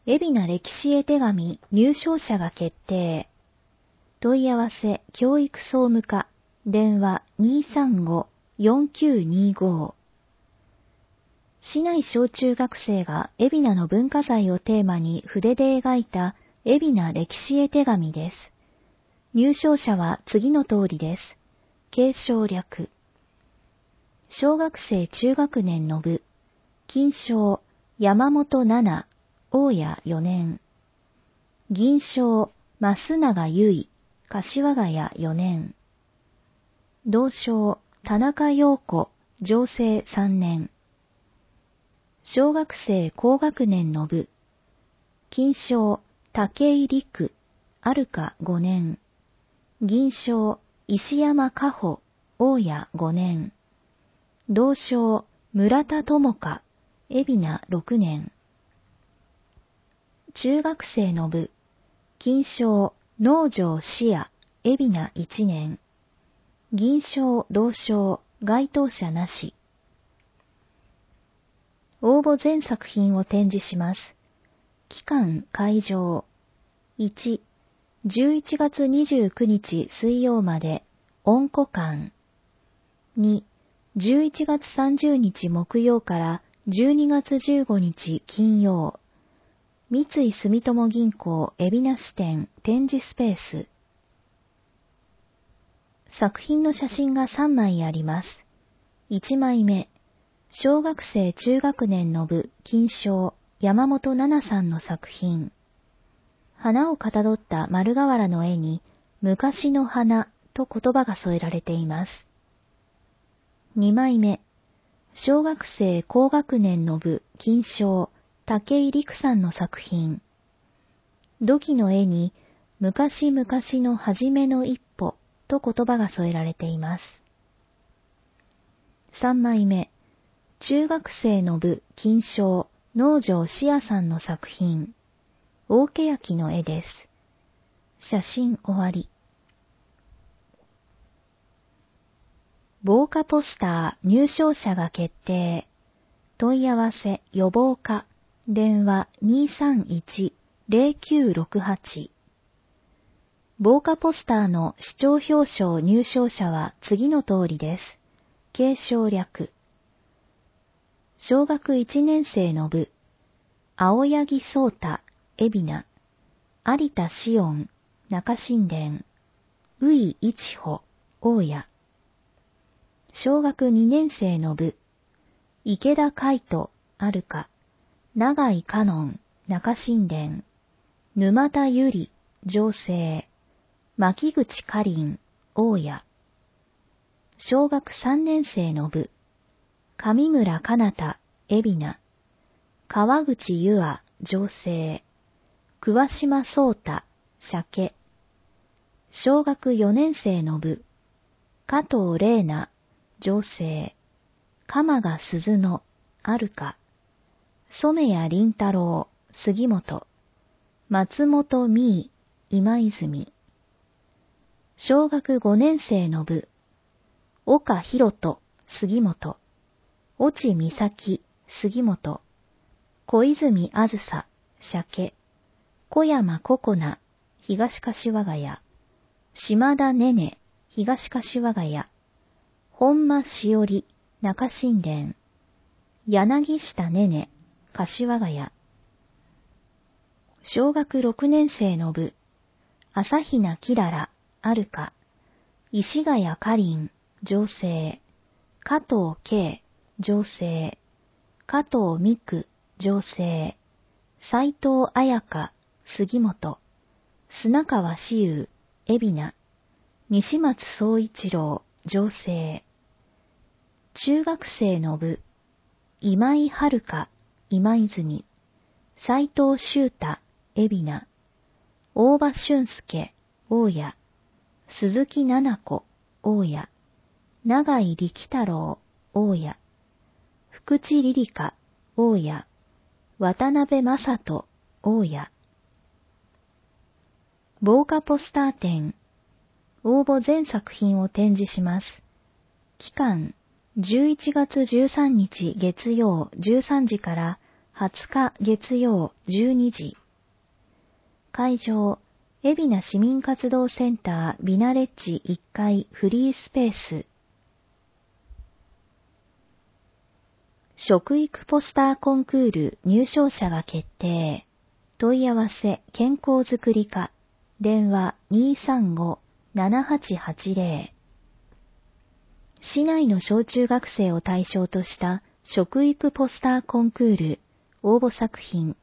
海老名歴史絵手紙入賞者が決定。問い合わせ教育総務課電話235-4925。市内小中学生が海老名の文化財をテーマに筆で描いた海老名歴史絵手紙です。入賞者は次の通りです。継承略。小学生中学年の部。金賞山本奈々、大谷4年。銀賞増永結衣、柏ヶ谷4年。銅賞田中陽子、常生3年。小学生高学年の部。金賞武井陸、有香5年。銀賞石山加穂、大谷5年。銅賞村田智香、海老名6年。中学生の部。金賞農場視野、海老名1年。銀賞銅賞該当者なし。応募全作品を展示します。期間会場。1、11月29日水曜まで、音古館。2、11月30日木曜から12月15日金曜。三井住友銀行海老名支店展示スペース。作品の写真が3枚あります。1枚目、小学生中学年の部金賞山本奈々さんの作品。花をかたどった丸瓦の絵に昔の花と言葉が添えられています。2枚目、小学生高学年の部金賞武井陸さんの作品。土器の絵に昔々の初めの一歩と言葉が添えられています。3枚目、中学生の部金賞農場視野さんの作品。大けやきの絵です。写真終わり。防火ポスター入賞者が決定。問い合わせ予防課電話231-0968。防火ポスターの市長表彰入賞者は次の通りです。継承略。小学1年生の部。青柳聡太、海老名。有田紫音、中新田。宇井一穂、大谷。小学2年生の部。池田海人、有香。永井香音、中新田。沼田由里、常生。牧口かりん、大谷。小学3年生の部。上村かなた、海老名。川口優愛、常生。桑島聡太、鮭。小学4年生の部。加藤玲奈、常生。鎌賀鈴乃、有香。染谷凛太郎、杉本。松本美衣、今泉。小学5年生の部。岡博人、杉本。越智美咲、杉本。小泉あずさ、鮭。小山ここな、東柏ヶ谷。島田ねね、東柏ヶ谷。本間しおり、中新田。柳下ねね、柏ヶ谷。小学6年生の部。朝比奈きらら、有香。石ヶ谷かりん、常生。加藤圭、常生。加藤美久、常生。斉藤彩香、杉本。砂川紫友、海老名。西松総一郎、常生。中学生の部。今井遥香、今泉。斉藤修太、海老名。大場俊介、大谷。鈴木奈々子、大谷。永井力太郎、大谷。福地梨里香、大谷。渡辺正人、大谷。防火ポスター展。応募全作品を展示します。期間、11月13日月曜13時から 20日月曜12時。会場、海老名市民活動センタービナレッジ1階フリースペース。食育ポスターコンクール入賞者が決定。問い合わせ健康づくり課。電話 235-7880。市内の小中学生を対象とした食育ポスターコンクール応募作品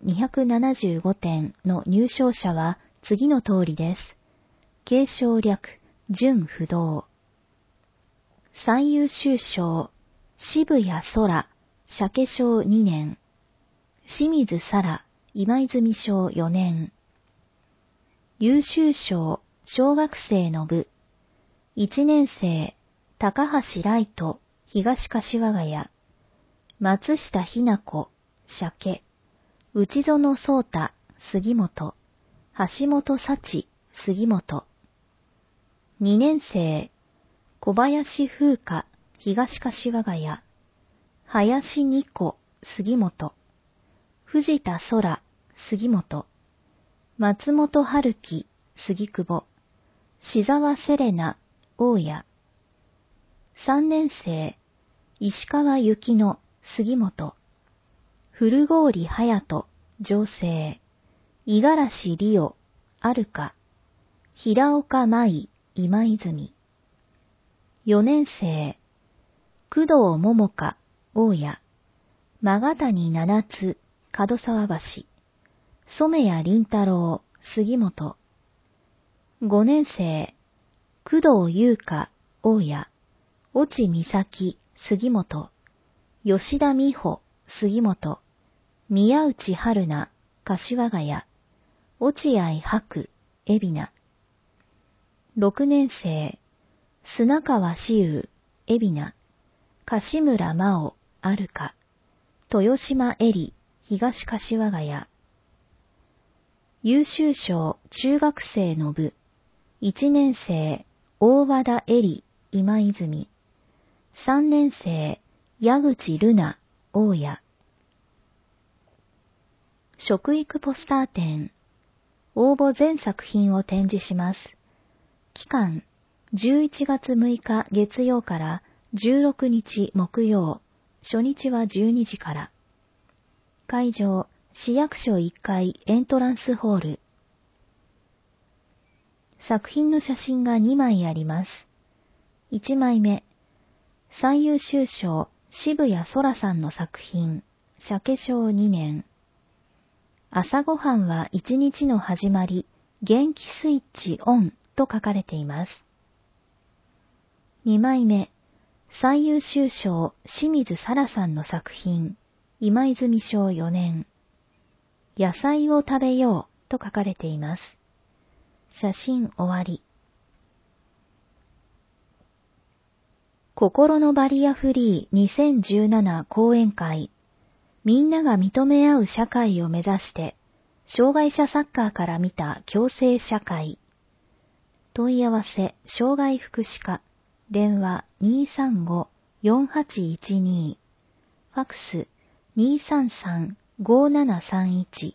275点の入賞者は次の通りです。継承略、準不動。最優秀賞、渋谷空、鮭賞2年。清水沙羅、今泉賞4年。優秀賞、小学生の部。1年生、高橋ライト、東柏ヶ谷。松下ひな子、鮭。内園壮太、杉本。橋本幸、杉本。2年生、小林風花、東柏ヶ谷。林二子、杉本。藤田空、杉本。松本春樹、杉久保。志沢セレナ、大谷。3年生、石川幸乃、杉本。古郡隼人、情勢。五十嵐里央、あるか。平岡舞、今泉。4年生、工藤桃香、大谷。曲谷七津、門沢橋。染谷凛太郎、杉本。5年生、工藤優香、大谷。越智美咲、杉本。吉田美穂、杉本。宮内春菜、柏ヶ谷。落合白、海老名。6年生、砂川紫雨、海老名。樫村真央、あるか。豊島絵里、東柏ヶ谷。優秀賞、中学生の部。1年生、大和田絵里、今泉。3年生、矢口瑠奈、大谷。食育ポスター展。応募全作品を展示します。期間、11月6日月曜から16日木曜、初日は12時から。会場、市役所1階エントランスホール。作品の写真が2枚あります。1枚目、最優秀賞、渋谷空さんの作品、鮭賞2年。朝ごはんは一日の始まり、元気スイッチオンと書かれています。2枚目、最優秀賞、清水沙羅さんの作品、今泉賞4年。野菜を食べようと書かれています。写真終わり。心のバリアフリー2017講演会。みんなが認め合う社会を目指して、障害者サッカーから見た共生社会。問い合わせ、障害福祉課。電話 235-4812。ファクス 233-5731。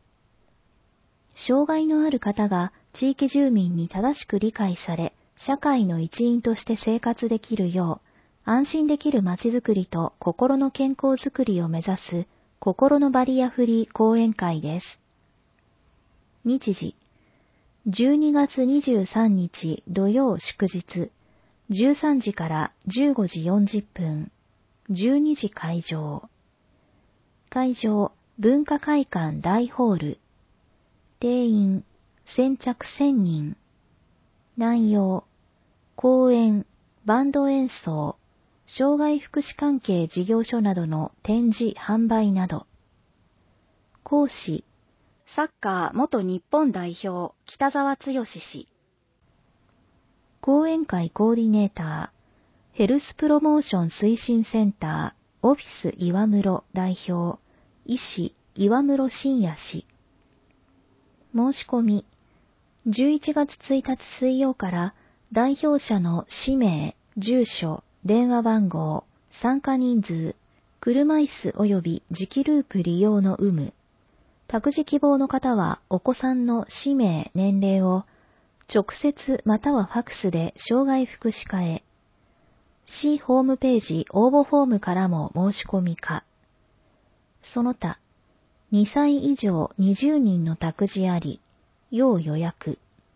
障害のある方が地域住民に正しく理解され、社会の一員として生活できるよう、安心できるまちづくりと心の健康づくりを目指す心のバリアフリー講演会です。日時、12月23日土曜祝日、13時から15時40分、12時会場。会場、文化会館大ホール。定員、先着1000人。内容、講演、バンド演奏、障害福祉関係事業所などの展示・販売など。講師、サッカー元日本代表北澤剛氏。講演会コーディネーター、ヘルスプロモーション推進センターオフィス岩室代表、医師岩室信也氏。申し込み、11月1日水曜から代表者の氏名、住所、電話番号、参加人数、 車椅子及び磁気ループ利用の有無。託児希望の方はお子さんの氏名、年齢を直接またはファクスで障害福祉課へ。市ホームページ応募フォームからも申し込み可。その他、2歳以上20人の託児あり、要予約。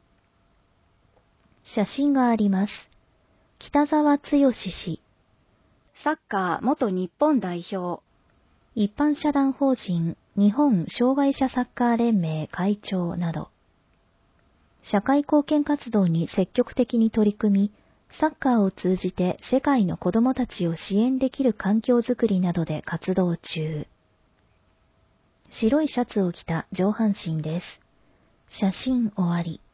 写真があります。北沢剛氏。サッカー元日本代表。一般社団法人日本障害者サッカー連盟会長など。社会貢献活動に積極的に取り組み、サッカーを通じて世界の子供たちを支援できる環境づくりなどで活動中。白いシャツを着た上半身です。写真終わり。